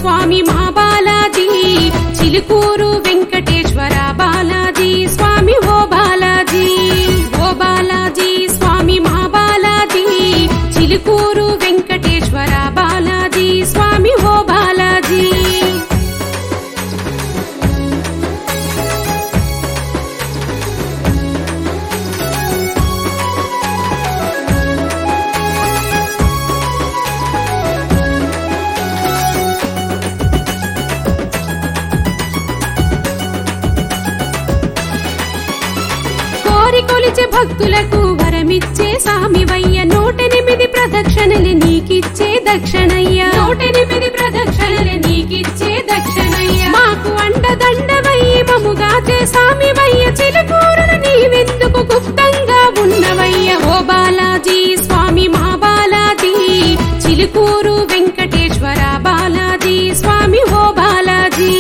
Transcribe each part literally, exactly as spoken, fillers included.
స్వామి మా బాలాజీ చిలుకూరు వెంకటేశ్వర బాలాజీ స్వామి ఓ బాలాజీ ఓ బాలాజీ స్వామి మా బాలాజీ చిలుకూరు వెంకటేశ్వర బాలాజీ స్వామి ఓ బాలాజీ కొలిచే భక్తులకు వరమిచ్చే సామివయ్య నూటెనిమిది ప్రదక్షిణలు నీకిచ్చే దక్షిణయ్య నూటెనిమిది ప్రదక్షిణలు నీకిచ్చే దక్షిణయ్య మాకు అండదండవయ్యి మముగాచే సామివయ్య చిలుకూరును నీవెందుకు గుప్తంగా ఉన్నవయ్య ఓ బాలాజీ స్వామి మా బాలాజీ చిలుకూరు వెంకటేశ్వర బాలాజీ స్వామి ఓ బాలాజీ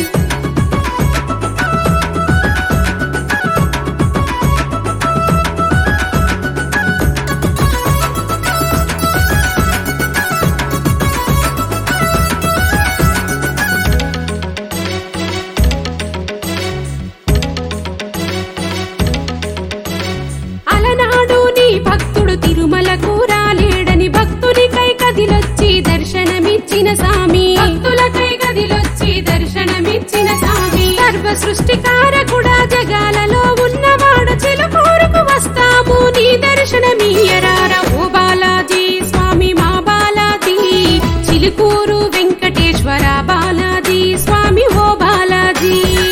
భక్తుడు తిరుమలకు రాలేడని భక్తునికై కదిలొచ్చి దర్శనమిచ్చిన సామి భక్తులకై కదిలొచ్చి దర్శనమిచ్చిన సామి సర్వ సృష్టికారకుడా జగాలలో ఉన్నవాడు చిలుకూరుకు వస్తాము నీ దర్శనమీయరారా ఓ బాలాజీ స్వామి మా బాలాజీ చిలుకూరు వెంకటేశ్వర బాలాజీ స్వామి ఓ బాలాజీ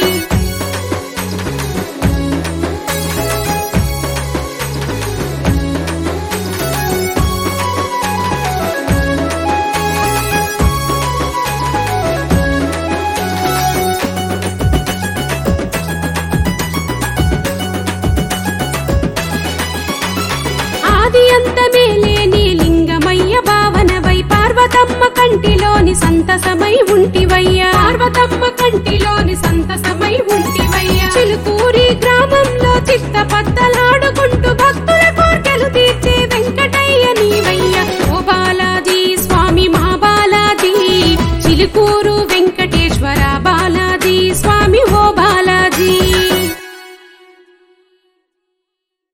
అంతమేలేని లింగమయ్య భావనవై పార్వతమ్మ కంటిలోని సంతసమై ఉంటివయ్యా పార్వతమ్మ కంటిలోని సంతసమై ఉంటివయ్య చిలుకూరి గ్రామంలో చిత్త పద్దలాడుకుంటూ భక్తుల కోర్కెలు తీర్చే వెంకటయ్య నీవయ్య ఓ బాలాజీ స్వామి మా బాలాజీ చిలుకూరు